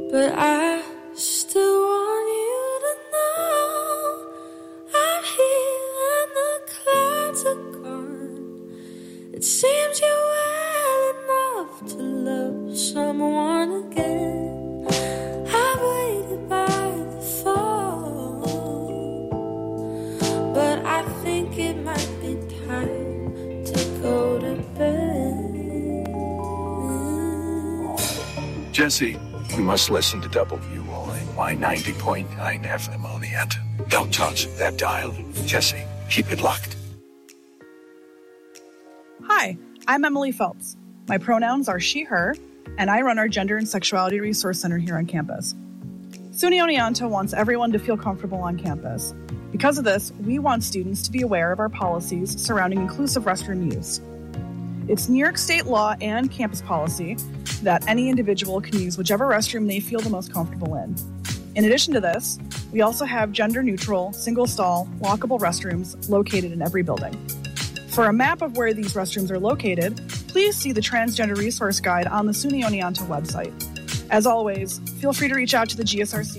but I still want you to know I'm here and the clouds are gone. It seems you're well enough to love someone again. I waited by the phone, but I think it might be time to go to bed. Jesse, you must listen to WONY 90.9 FM on the end. Don't touch that dial. Jesse, keep it locked. Hi, I'm Emily Phelps. My pronouns are she, her, and I run our Gender and Sexuality Resource Center here on campus. SUNY Oneonta wants everyone to feel comfortable on campus. Because of this, we want students to be aware of our policies surrounding inclusive restroom use. It's New York State law and campus policy that any individual can use whichever restroom they feel the most comfortable in. In addition to this, we also have gender-neutral, single-stall, walkable restrooms located in every building. For a map of where these restrooms are located, please see the Transgender Resource Guide on the SUNY Oneonta website. As always, feel free to reach out to the GSRC.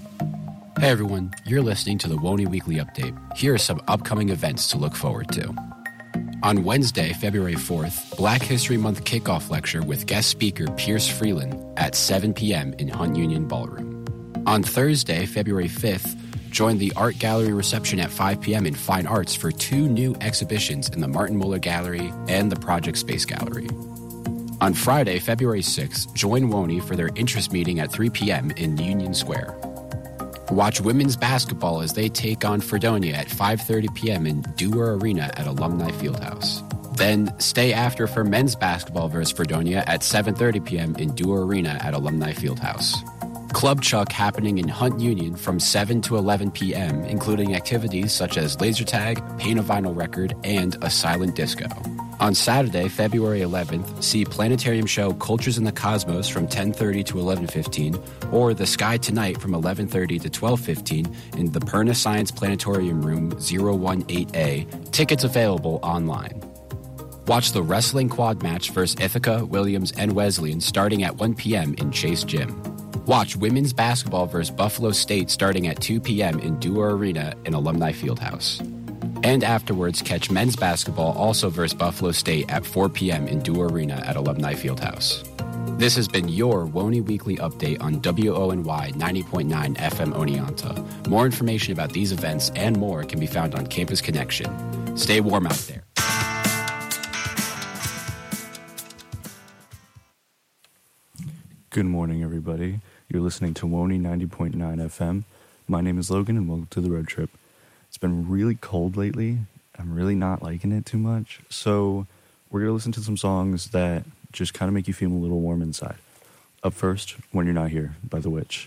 Hey everyone, you're listening to the WONY Weekly Update. Here are some upcoming events to look forward to. On Wednesday, February 4th, Black History Month kickoff lecture with guest speaker Pierce Freeland at 7 p.m. in Hunt Union Ballroom. On Thursday, February 5th, join the Art Gallery reception at 5 p.m. in Fine Arts for 2 new exhibitions in the Martin Muller Gallery and the Project Space Gallery. On Friday, February 6th, join WONY for their interest meeting at 3 p.m. in Union Square. Watch women's basketball as they take on Fredonia at 5:30 p.m. in Dewar Arena at Alumni Fieldhouse. Then stay after for men's basketball versus Fredonia at 7:30 p.m. in Dewar Arena at Alumni Fieldhouse. Club Chuck happening in Hunt Union from 7 to 11 p.m., including activities such as laser tag, paint a vinyl record, and a silent disco. On Saturday, February 11th, see Planetarium show Cultures in the Cosmos from 10:30 to 11:15, or The Sky Tonight from 11:30 to 12:15 in the Perna Science Planetarium Room 018A. Tickets available online. Watch the wrestling quad match versus Ithaca, Williams, and Wesleyan starting at 1 p.m. in Chase Gym. Watch women's basketball versus Buffalo State starting at 2 p.m. in Dewar Arena in Alumni Fieldhouse. And afterwards, catch men's basketball also versus Buffalo State at 4 p.m. in Dewar Arena at Alumni Fieldhouse. This has been your WONY Weekly Update on WONY 90.9 FM Oneonta. More information about these events and more can be found on Campus Connection. Stay warm out there. Good morning, everybody. You're listening to WONY 90.9 FM. My name is Logan, and welcome to the road trip. It's been really cold lately. I'm really not liking it too much. So we're going to listen to some songs that just kind of make you feel a little warm inside. Up first, When You're Not Here by The Witch.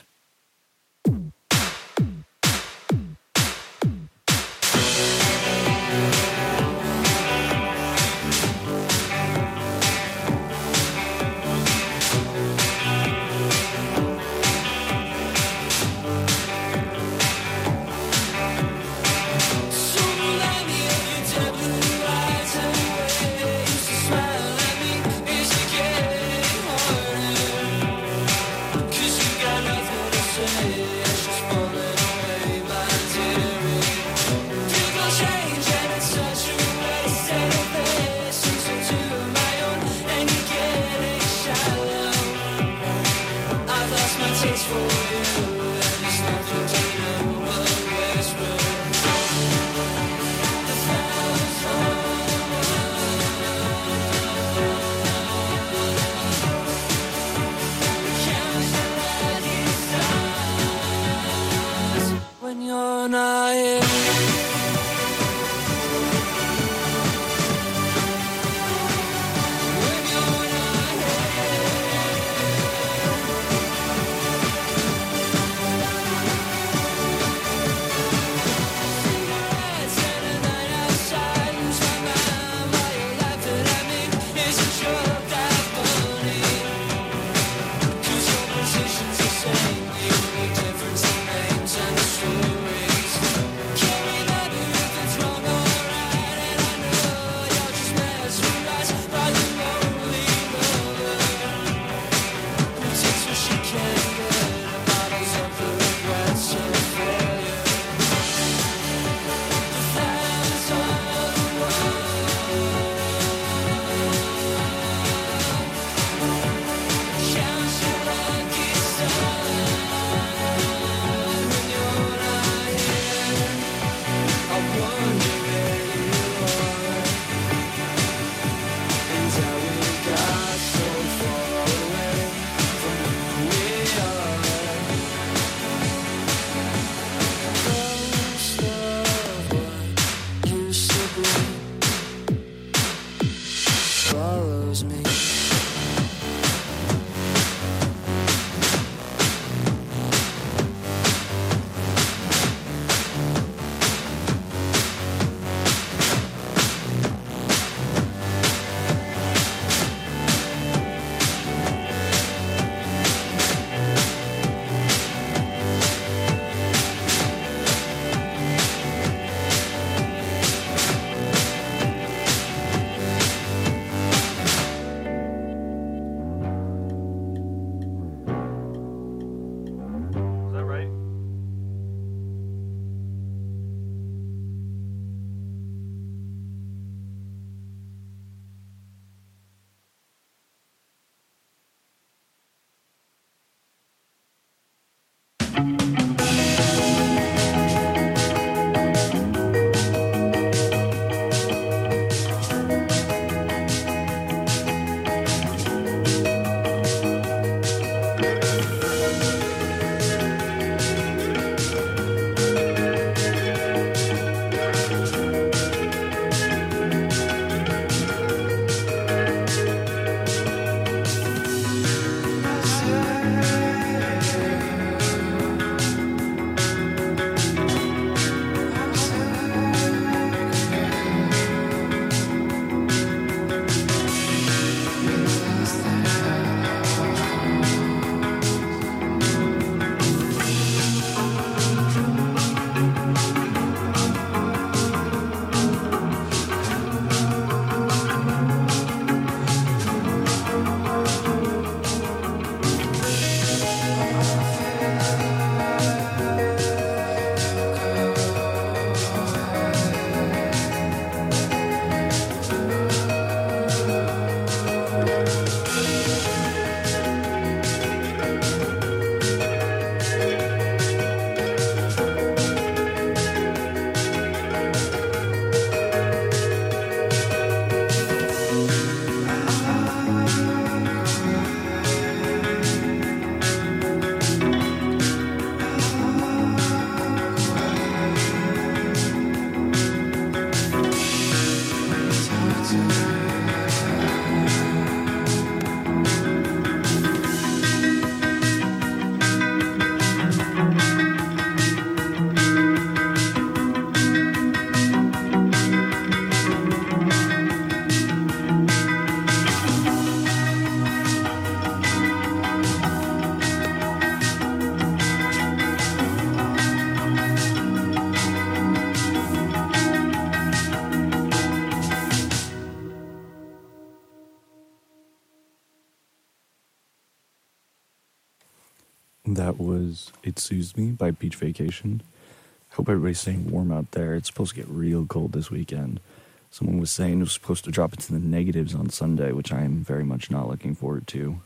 That was It Soothes Me by Beach Vacation. Hope everybody's staying warm out there. It's supposed to get real cold this weekend. Someone was saying it was supposed to drop into the negatives on Sunday, which I am very much not looking forward to.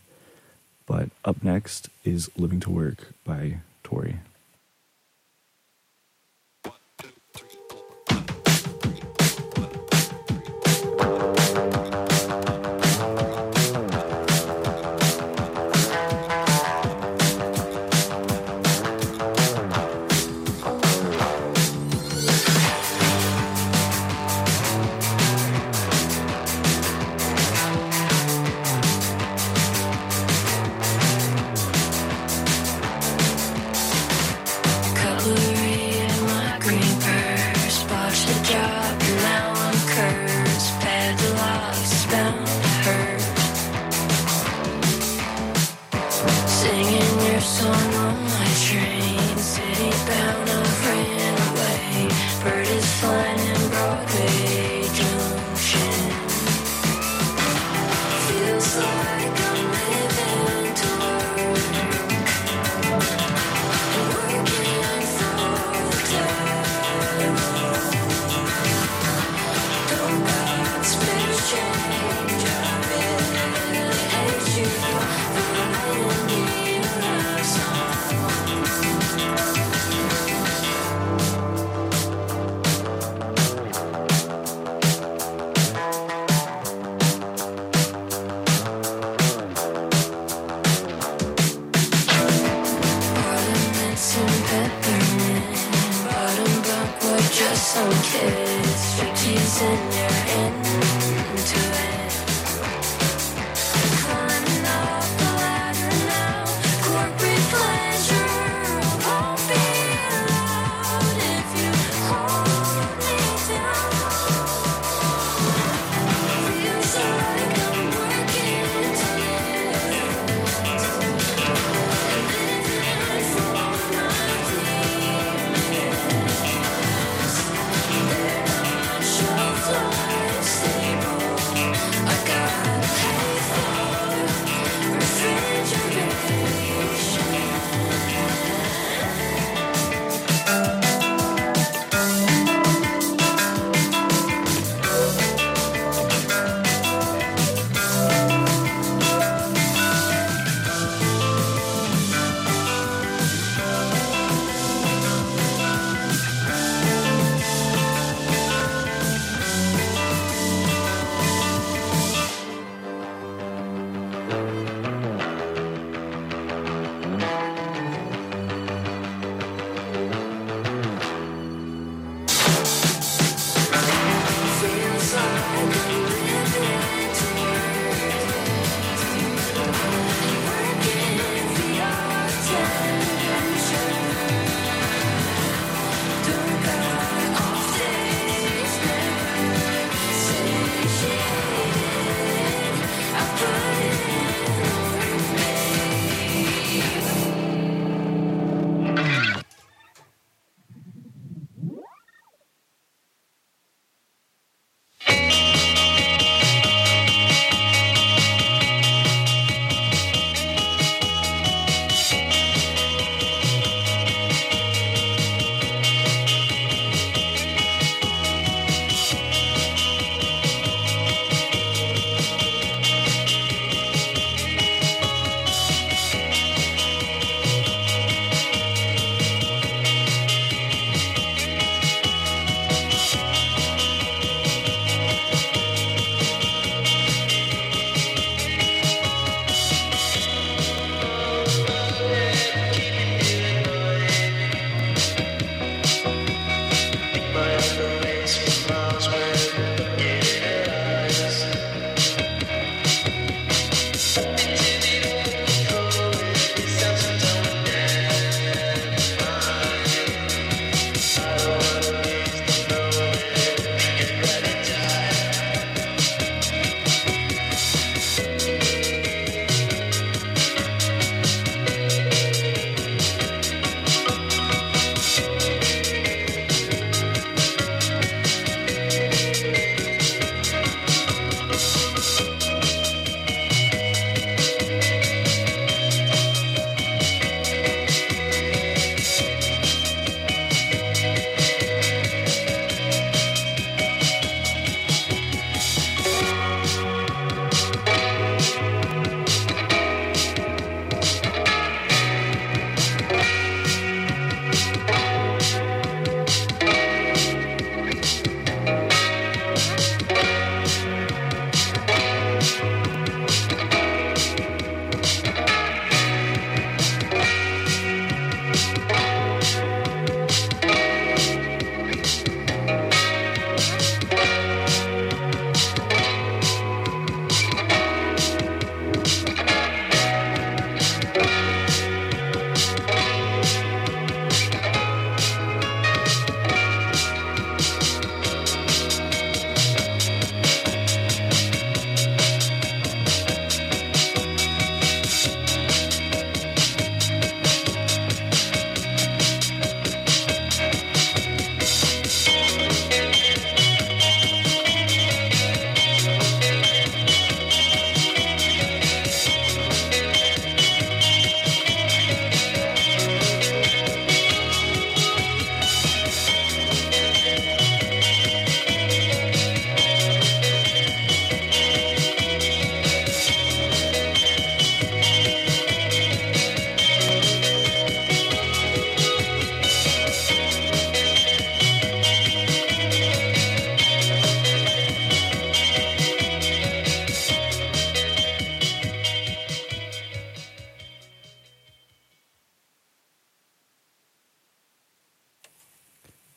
But up next is Living to Work by Tori. Fly.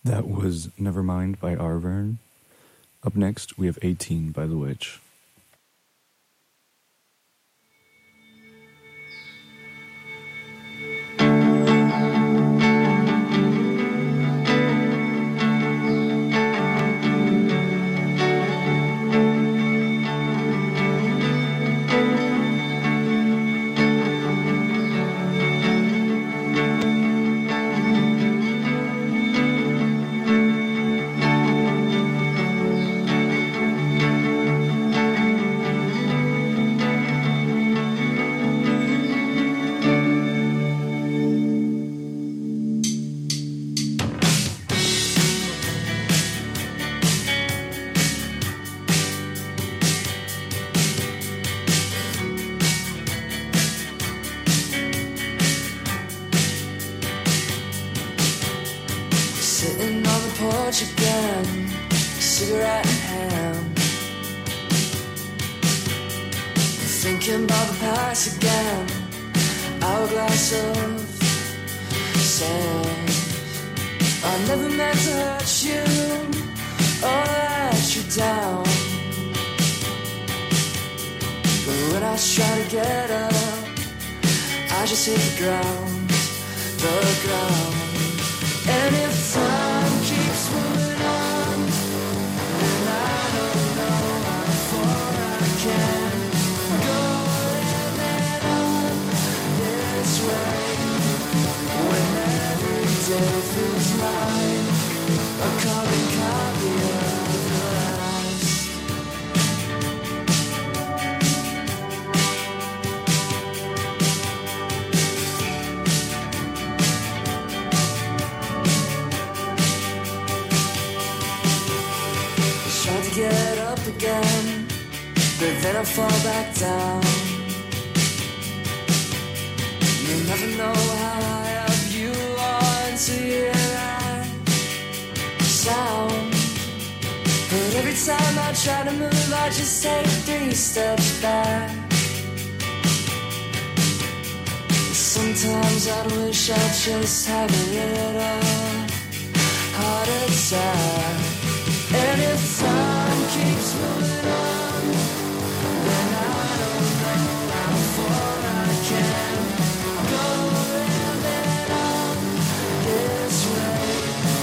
That was Nevermind by Arvern. Up next, we have 18 by The Witch. Sitting on the porch again, cigarette in hand, thinking about the past again, hourglass of sand. I never meant to hurt you or let you down, but when I try to get up, I just hit the ground, the ground. And if time keeps moving on, then I don't know how far I can go living on this way. When every day feels like a carbon copy of the last. Get up again, but then I fall back down. You never know how high up you are until you hear that sound. But every time I try to move, I just take 3 steps back. Sometimes I wish I just had a little heart attack. And if time keeps moving on, then I don't know how far I can go living on this way.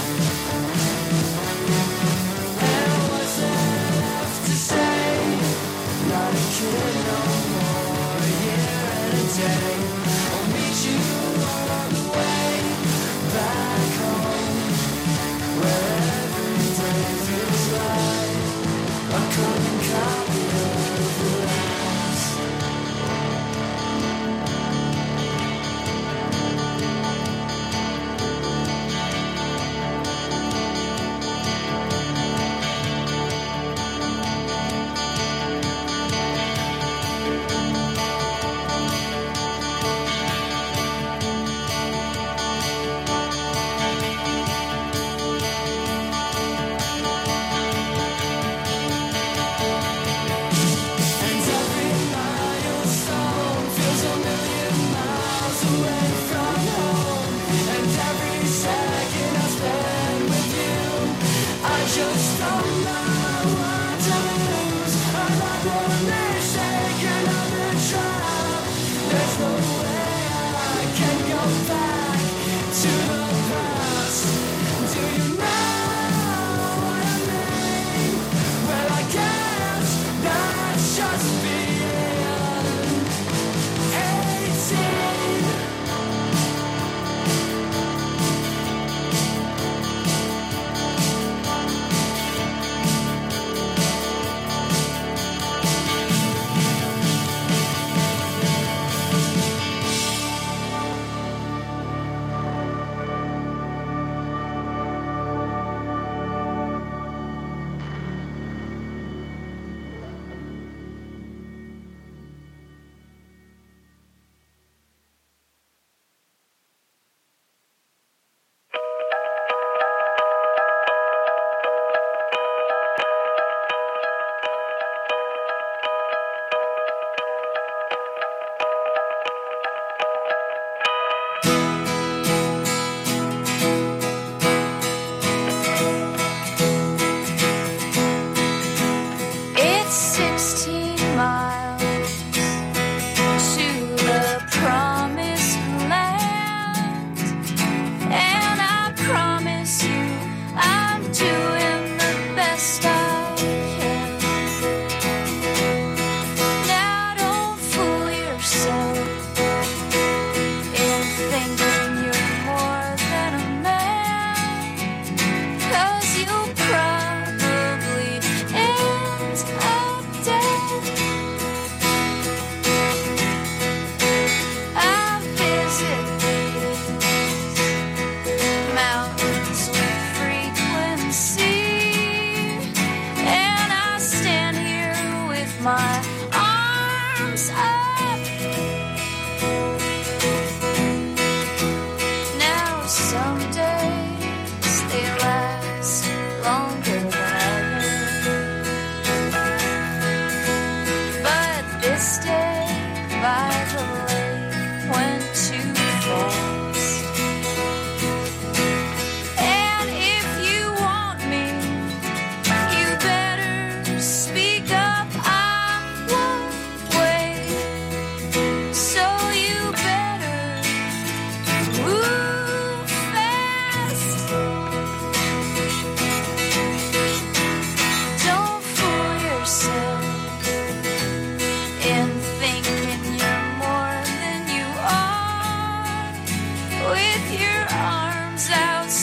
And what's there left to say? Not a kid no more, a year and a day. I'll meet you along the way back home, where every day feels like a carbon copy of the last. And every milestone feels a million miles away from home. And every second I spend with you, I just don't know what to lose. Another mistake, another trial. There's no way I can go back to the past. Do you know what I mean? Well, I guess that's just being 18.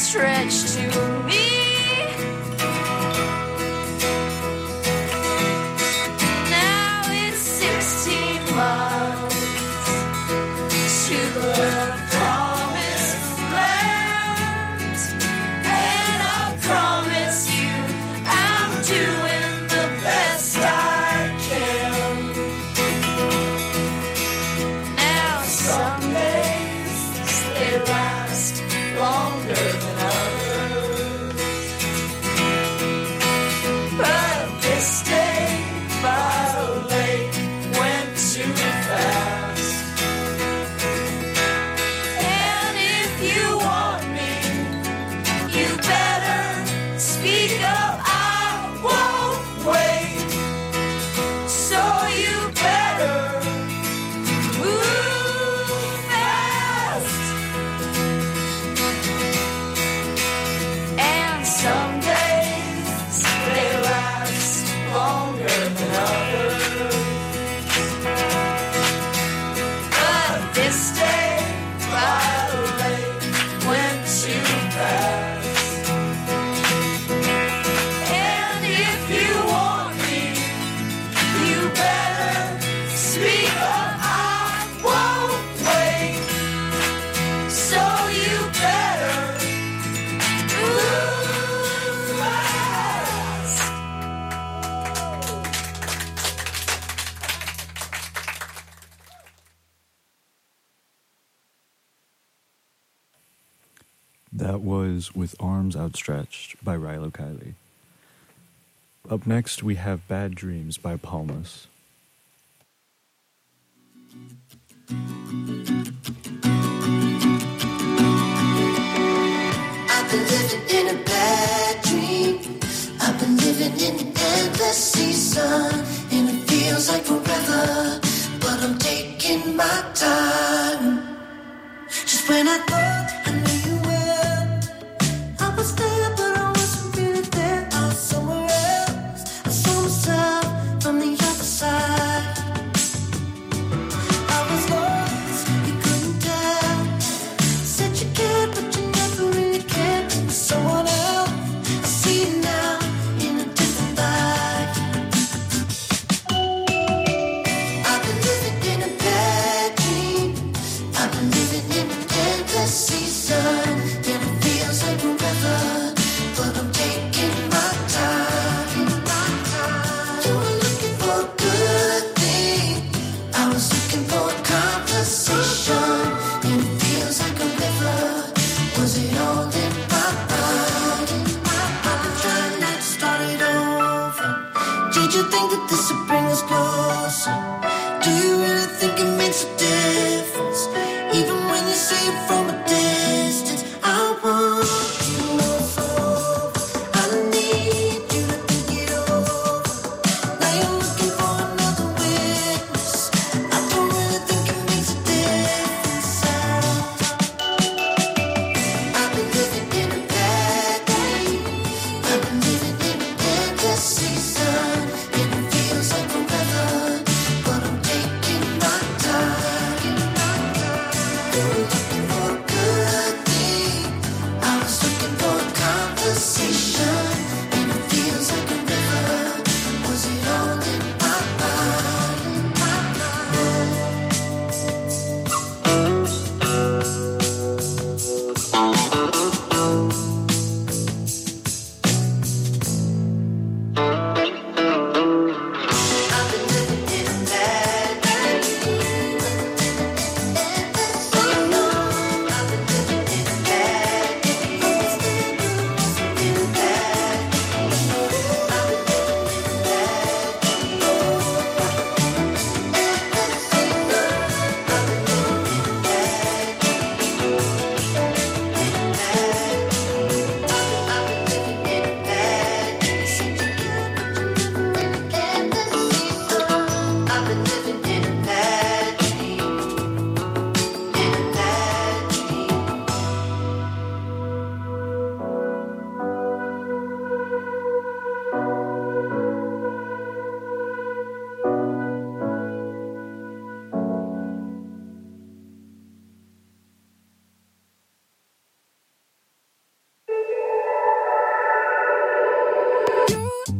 outstretched to me. Now it's 16 miles to the promised land, and I promise you I'm doing the best I can. Now some days they last longer than others, but this day by the lake went too fast. And if you want me, you better speak up. I won't wait, so you better move fast. And some days they last longer than others, but this day by the lake went too fast. And if you want me, you better speak up. I won't wait, so you better move fast. That was With Arms Outstretched by Rilo Kiley. Up next, we have Bad Dreams by Palmas. I've been living in a bad dream. I've been living in an endless season, and it feels like forever, but I'm taking my time. Just when I thought I knew you well, I was there, but I wasn't really there. I was somewhere else. I saw myself from the other side. I was lost, you couldn't tell. Said you cared, but you never really cared. It was someone else. I see you now in a different light. I've been living in a bad dream. I've been living in an endless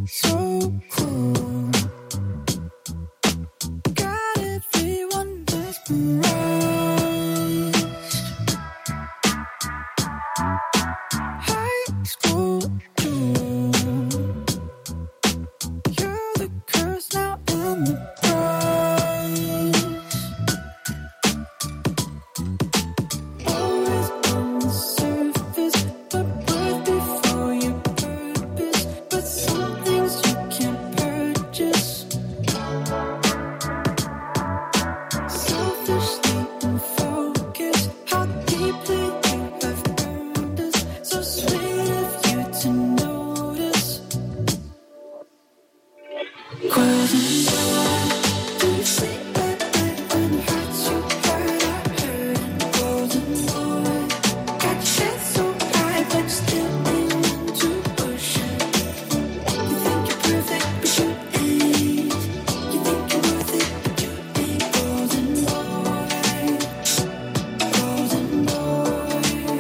so cool. Got everyone mesmerized. High school cool. You're the curse now in the prize. Always on the surface, but worth before your purpose. But some things you can't purchase. Selfishly focused, how deeply you have burned us. So sweet of you to notice. Golden boy, do you sleep at night when it hurts you? Hurt, I hurt. Golden boy, got your head so high, but you're still aiming to push it. You think you're perfect, but you ain't. You think you're worth it, but you ain't. Golden boy, golden boy.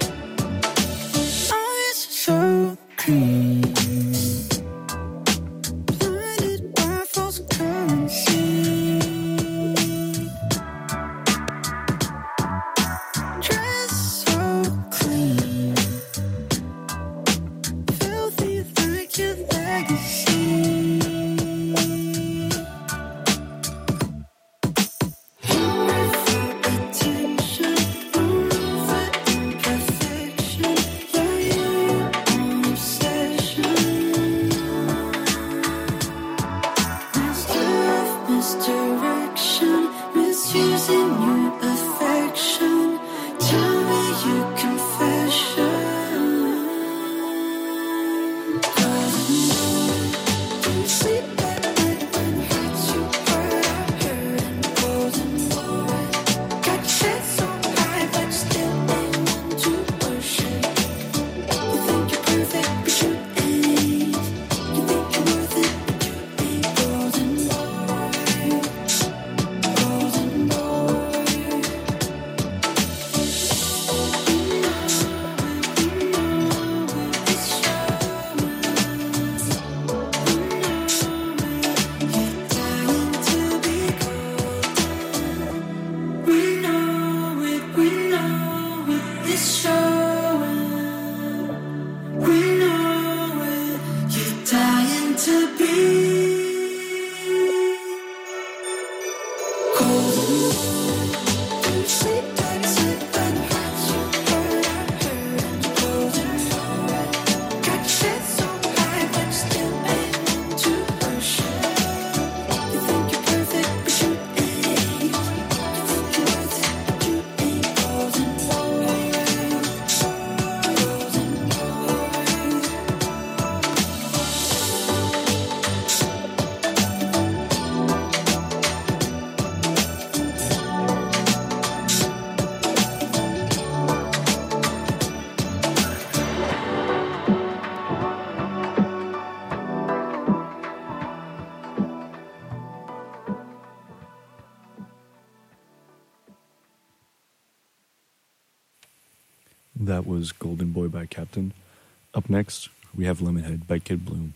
Eyes so clean. Blinded by false currency. Dress so clean. Filthy like your legacy. Hungry for attention, hungry for imperfection. Yeah, you're your own obsession. Master of misdirection, misusing your affection. Tell me your confession. Golden boy, do you sleep at night when it hurts you? Hurt, I hurt. Golden boy, got your head so high, but you're still aiming to worship. You think you're perfect, but you ain't. You think you're worth it, but you ain't. Golden boy, golden boy. It's showing. You're dying to be golden. We know it, it's showing. We know it, you're dying to be golden. Do you sleep when it hurts you? Hurt, I hurt. Golden boy, got your head so high, but you're still aiming to worship. You think you're perfect, but you ain't. You think you're worth it, but you ain't. Golden boy, golden boy. That was Golden Boy by Captain. Up next, we have Lemonhead by Kid Bloom.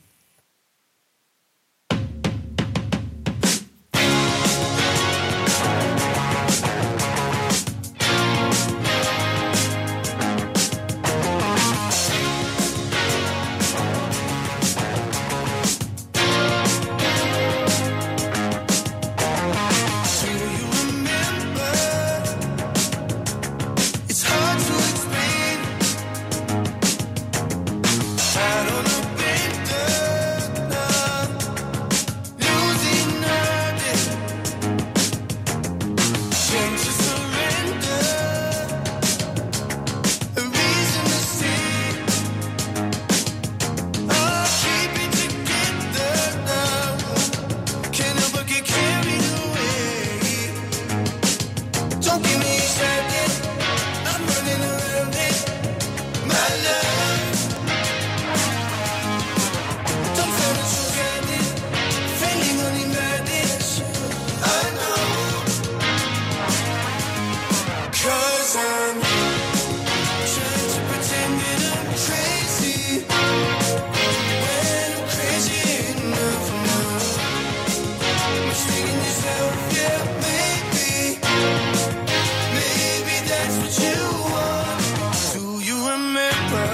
It's hard to explain. I don't crazy. When I'm crazy. that's what you want. Do you remember?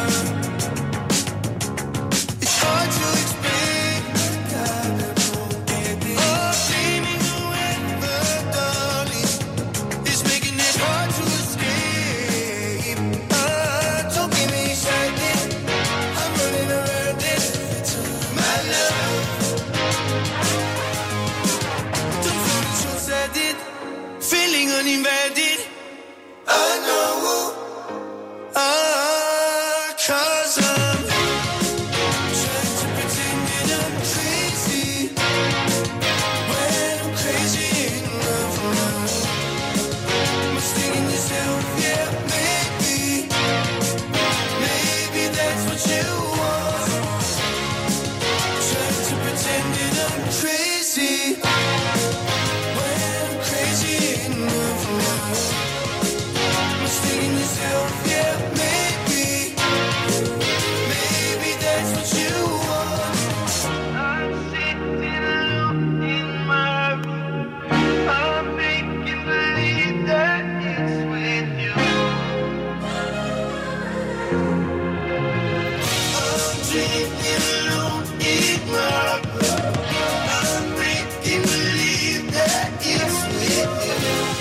It's hard to explain. Oh, dreaming away, darling, it's making it hard to escape. Don't give me excited. I'm running around this, my love. Don't feel short-sighted, feeling uninvited. I know, 'cause I'm trying to pretend that I'm crazy when I'm crazy in love now. Mistaking yourself, yeah, maybe that's what you want. Trying to pretend that I'm crazy when I'm crazy in love now. Mistaking yourself, yeah, maybe that's what you want. I'm sitting alone in my room. I'm making believe that it's with you. I'm dreaming alone in my room. I'm making believe that it's with you.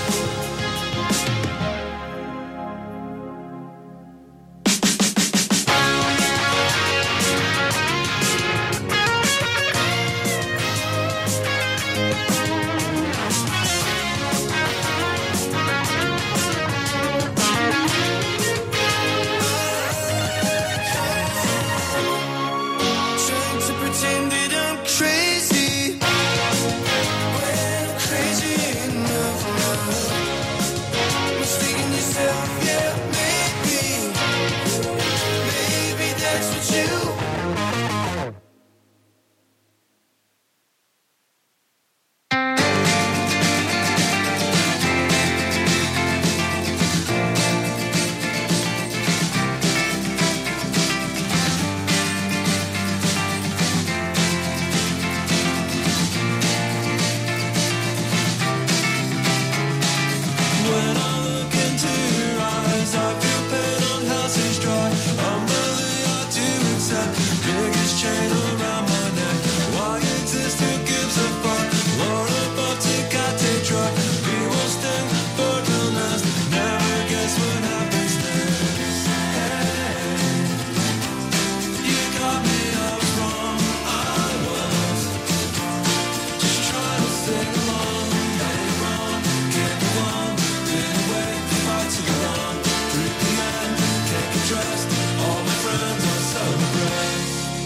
Trying to pretend that I'm crazy when I'm crazy in love now. Mistaking yourself, yeah, maybe that's what you. When I look into your eyes, I feel pain on houses dry. I'm really hard to accept. Biggest chain around my neck. Why exist? Who gives a fuck? Lord above, take I take truck. We will stand for illness. Never guess what happens next. Hey, you got me, I was wrong. I was just trying to sing along. Got it wrong, can't move on. Been away far too long. Through the end, can't get trust. All my friends are so depressed.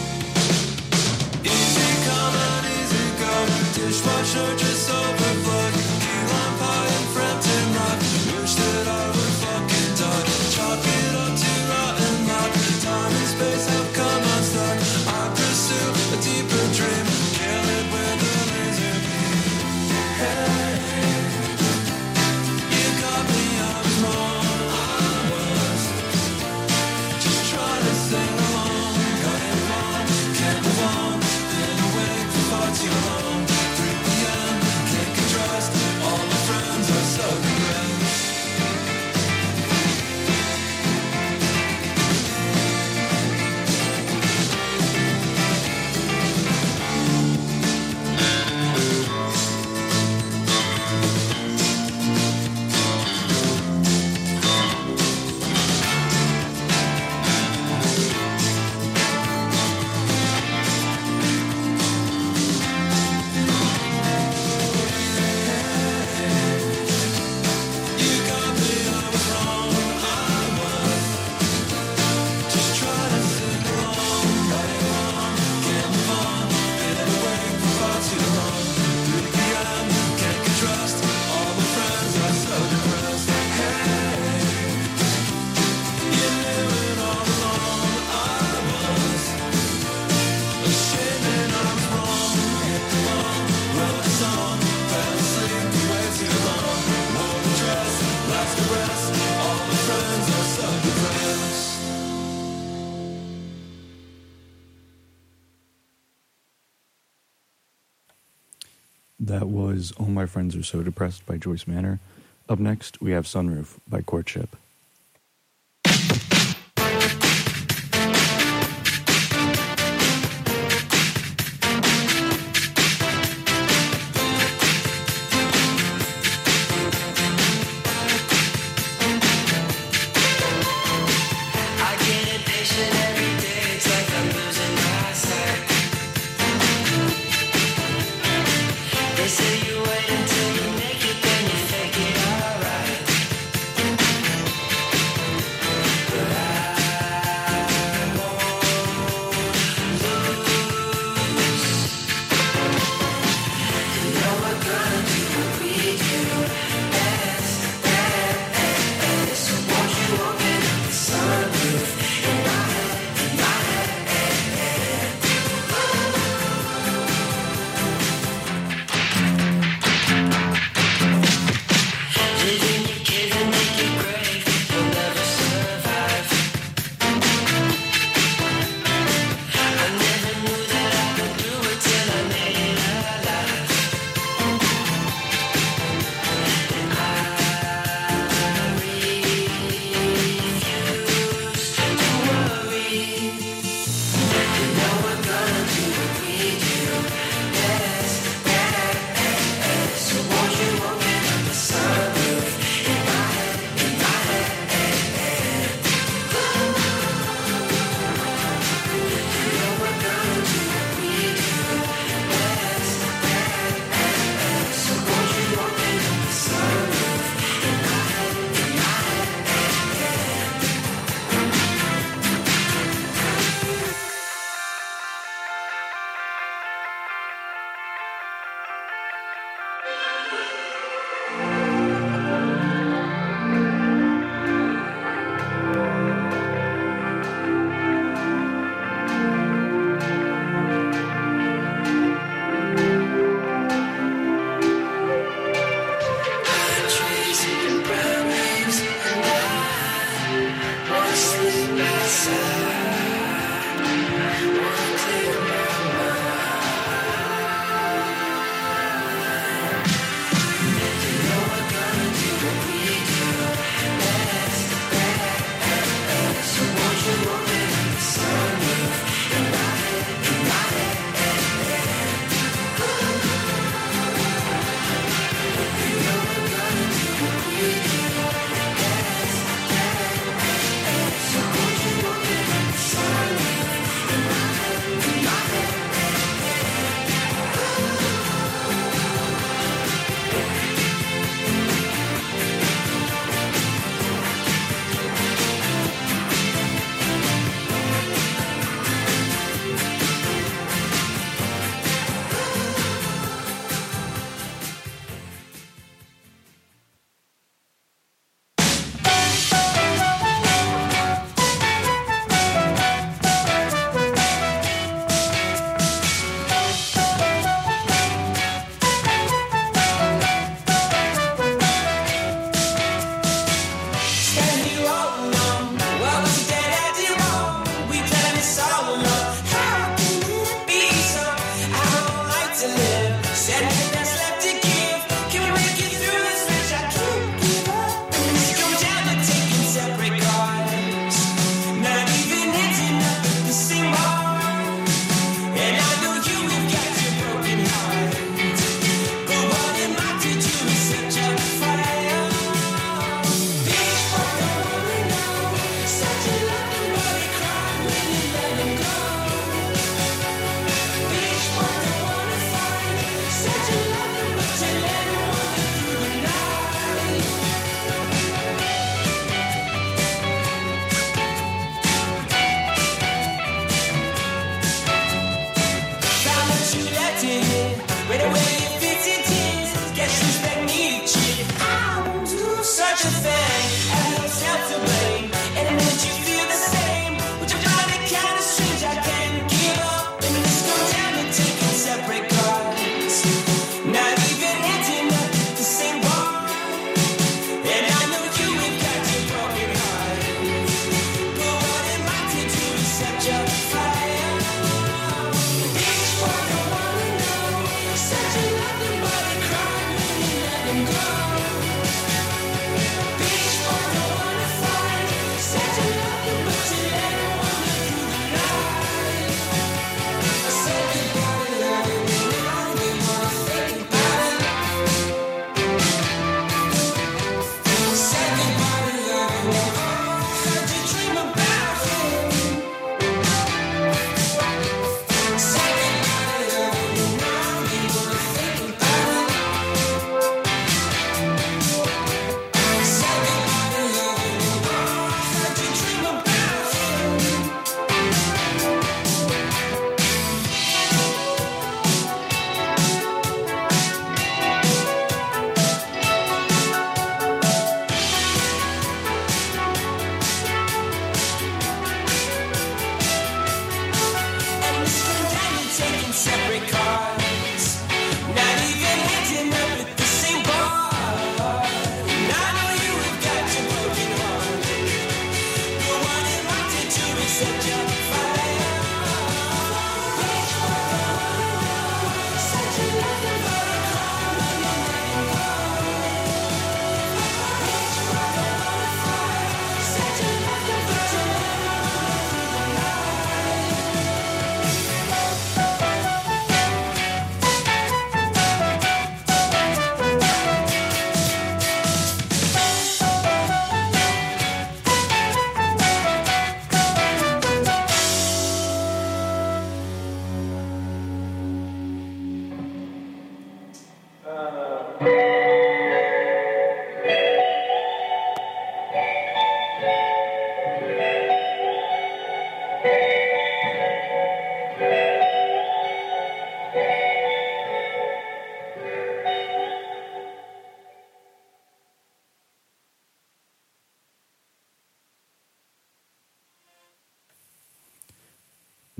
Easy come and easy go. Dishwasher just overflowed. Key lime pie and Frampton Rock. Wish that I would fucking die. Chalk it up to rotten luck. Time and space have come unstuck. I pursue a deeper dream. Kill it with a laser beam. Hey, you got me, I was wrong. I was just trying to sing along. Got it wrong, can't move on. Been awake for far too long. Through the end, can't get trust. All my friends are so depressed. You got me, I was wrong. I was just trying to sing along. Got it wrong, can't move on. Been awake for far too long. Through the end, can't get trust. All my friends are so depressed. Hey, you knew it all along. I was ashamed and I was wrong. Hit the wall, wrote a song. Fell asleep way too long. Wore a dress, lost the rest. All my friends are so depressed. That was All My Friends Are So Depressed by Joyce Manor. Up next, we have Sunroof by Courtship.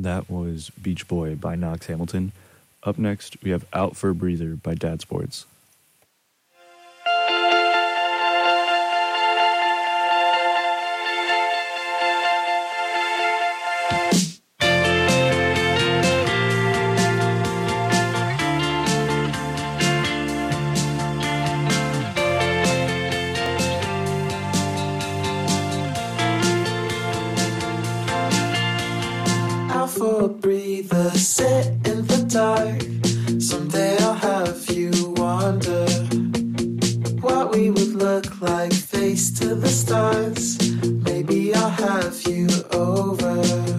That was Beach Boy by Knox Hamilton. Up next, we have Out for a Breather by Dad Sports. Out for a breather, sit in the dark. Someday I'll have you wonder what we would look like face to the stars. Maybe I'll have you over.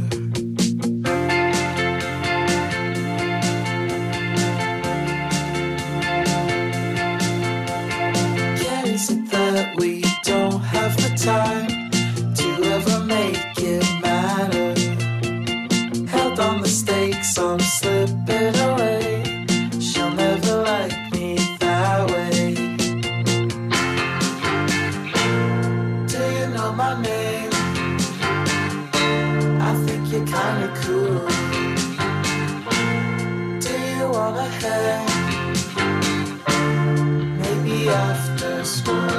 Yeah, is it that we don't have the time to ever make it matter? Held on the stakes, I'm slipping away. She'll never like me that way. Do you know my name? I think you're kinda cool. Do you wanna hang? Maybe after school.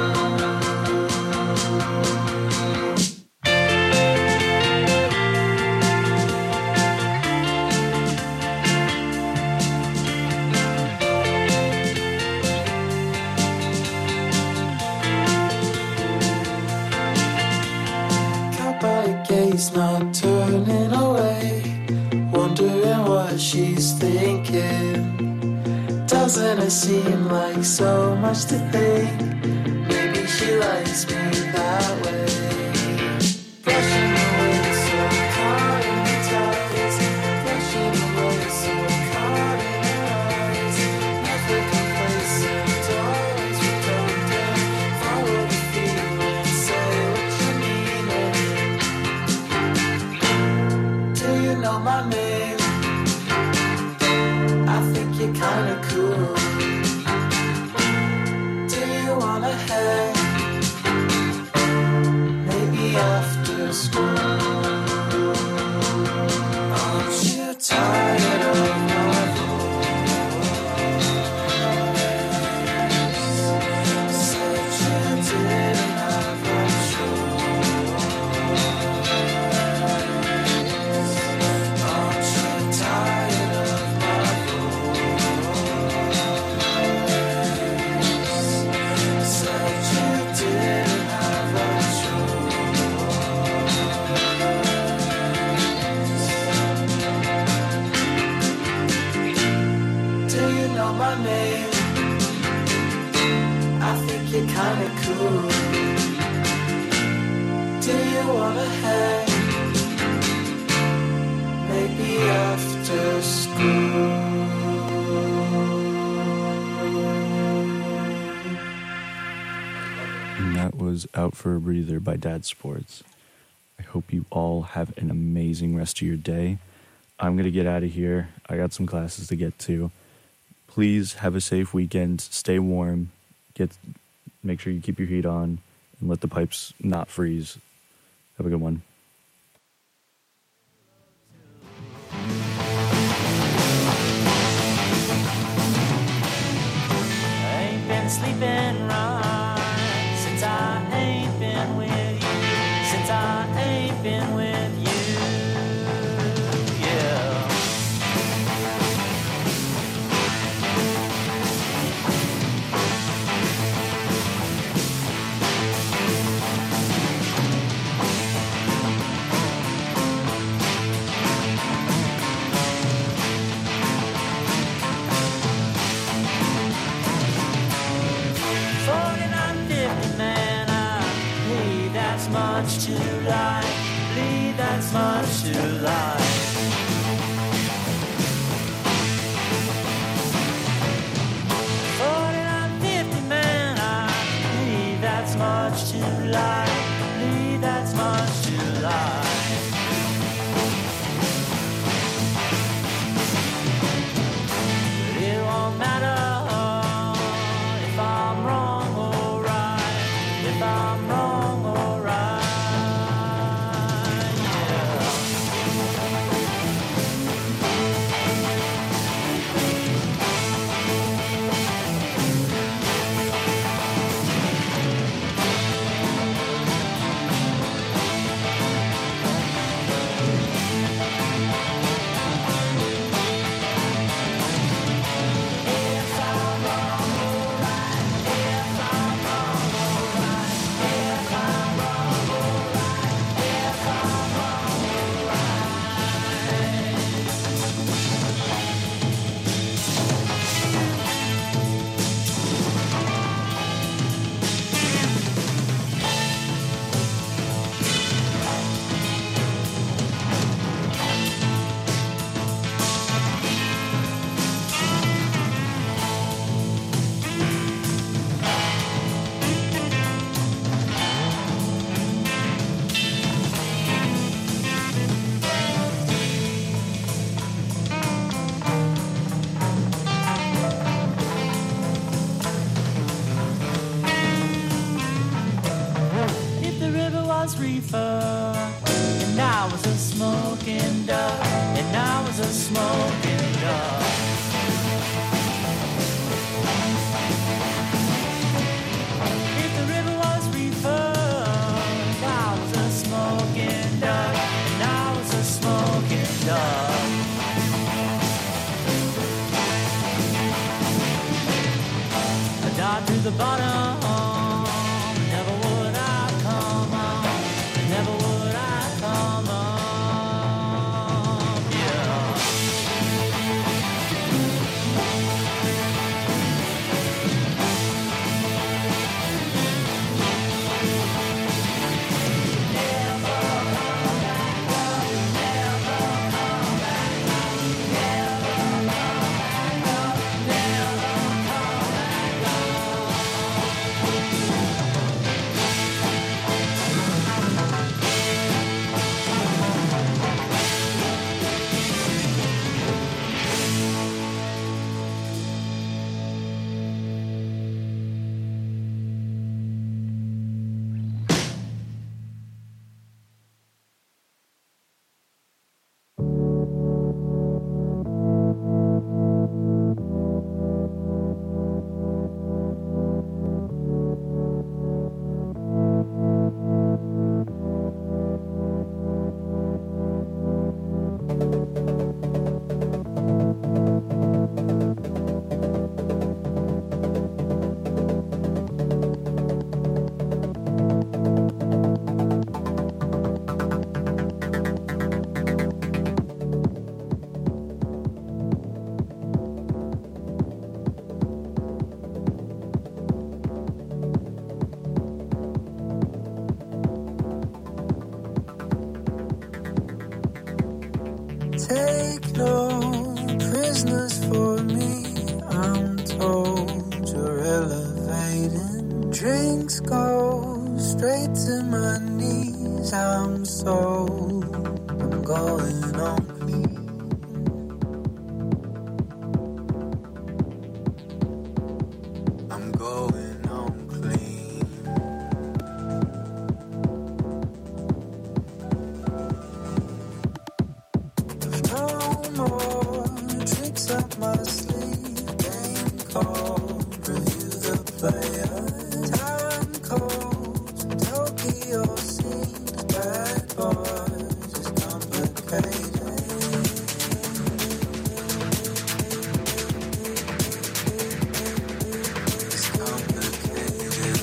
Gaze not turning away, wondering what she's thinking. Doesn't it seem like so much to think? Maybe she likes me that way. Brushing away, so caught in the tides. Brushing away, so caught in her eyes. Never complacent, always redundant. Follow the feeling, say what you mean. Do you know my name? I think you're kinda cool. Do you wanna hang? Maybe after school. Aren't you tired of my voice? Said you didn't have a choice. Aren't you tired of my voice? Said you didn't have a choice. Do you know my name? I think you're kinda cool. Do you wanna hang? Maybe after school. And that was Out for a Breather by Dad Sports. I hope you all have an amazing rest of your day. I'm going to get out of here. I got some classes to get to. Please have a safe weekend. Stay warm. Make sure you keep your heat on and let the pipes not freeze. Have a good one. I ain't been sleeping right since I ain't been with you. Since I ain't been with you. Yeah. Much to like, Lee, that's much to like. 4950 man, I believe that's much to like, believe that's much to like. But it won't matter if I'm wrong or right, if I'm wrong or right. was reefer, and I was a smoking dove, and I was a smoking dove. If the river was reefer, and I was a smoking dove, and I was a smoking dove. I died to the bottom. Take no prisoners for me, I'm told you're elevating. Drinks go straight to my knees, I'm sold, I'm going on clean. I'm going on clean. No more tricks up my sleeve. Game called, review the players. Time codes, Tokyo scenes. Bad boys, it's complicated. It's complicated.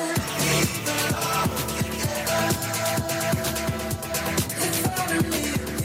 Leave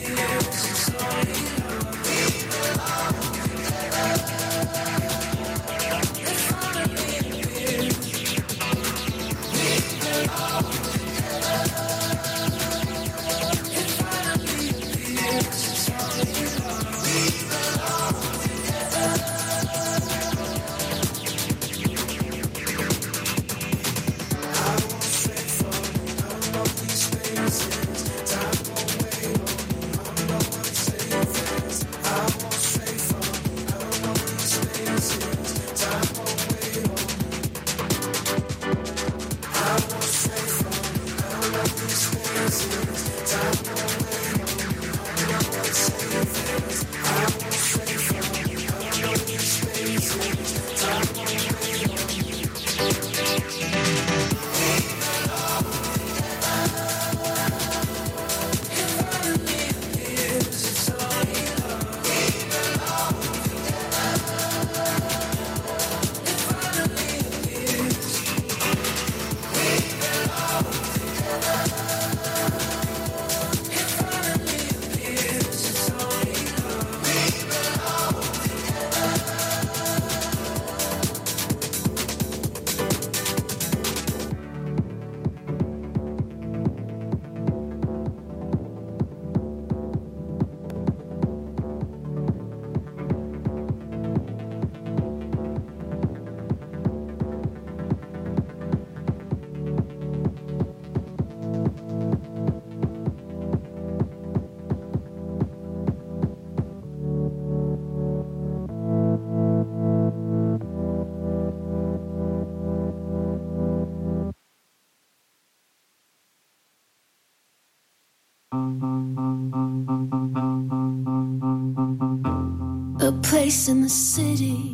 A place in the city,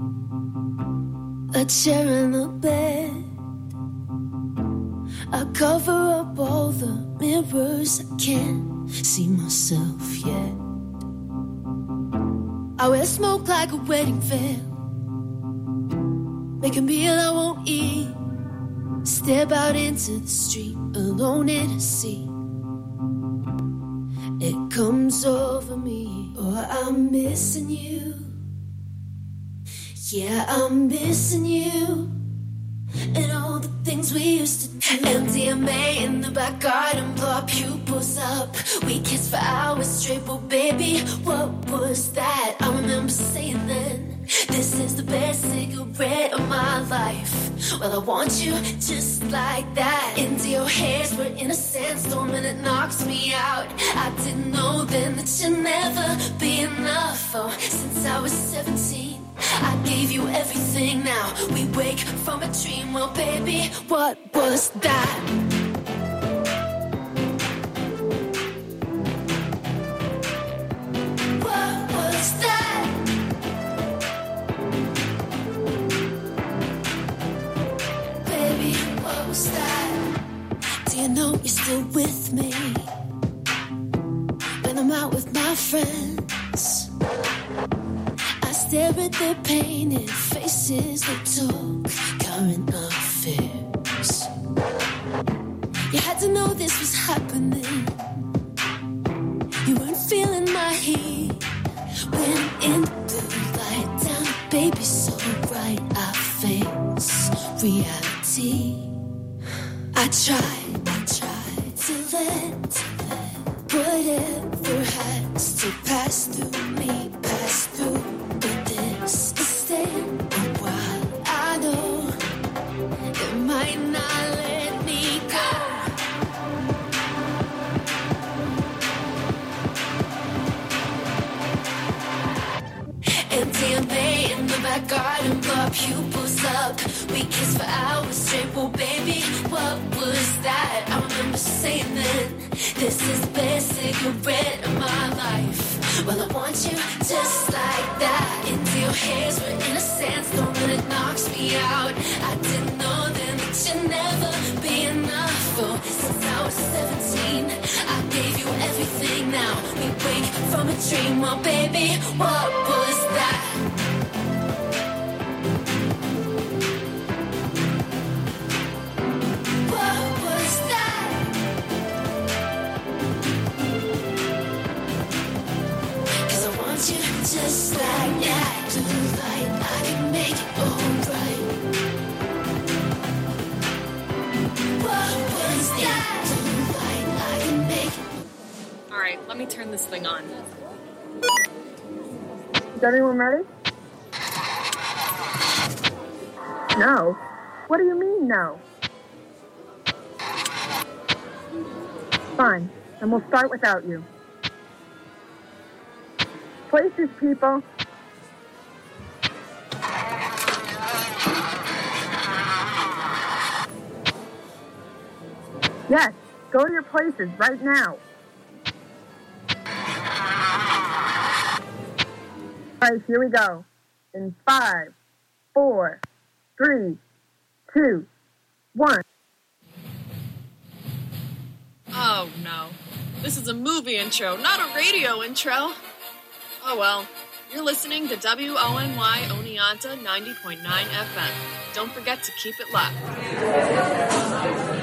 a chair and a bed. I cover up all the mirrors, I can't see myself yet. I wear smoke like a wedding veil, make a meal I won't eat, step out into the street alone in a sea. It comes over me, oh, I'm missing you. Yeah, I'm missing you. And all the things we used to do. MDMA in the back garden, blow our pupils up. We kissed for hours straight, but baby, what was that? I remember saying then, this is the best cigarette of my life. Well, I want you just like that. Into your hairs, we're in a sandstorm and it knocks me out. I didn't know then that you'd never be enough. Oh, since I was 17, I gave you everything. Now we wake from a dream. Well, baby, what was that? What was that? Baby, what was that? Do you know you're still with me when I'm out with my friends? I stare at their painted faces, they talk current affairs. You had to know this was happening. You weren't feeling my heat when in the blue light down, baby, so bright I face reality. I tried to let whatever has to pass through me, pass through. But this is staying a while. I know it might not let me go. MDMA in the back garden, blow our pupils up. We kissed for hours straight, well, baby, what was that? I remember saying then, this is the best cigarette of my life. Well, I want you just like that. Into your hairs, we're in a sandstorm and it knocks me out. I didn't know then that you'd never be enough. Oh, since I was 17, I gave you everything. Now we wake from a dream. Well, baby, what was that? What was that? Cause I want you just like that. To the light, I can make it alright. What was that? To the light, I can make it. Alright, let me turn this thing on. Is everyone ready? No. What do you mean, no? Fine, and we'll start without you. Places, people. Yes, go to your places right now. All right, here we go. In 5, 4, 3, 2, 1. Oh no. This is a movie intro, not a radio intro. Oh well. You're listening to WONY Oneonta 90.9 FM. Don't forget to keep it locked.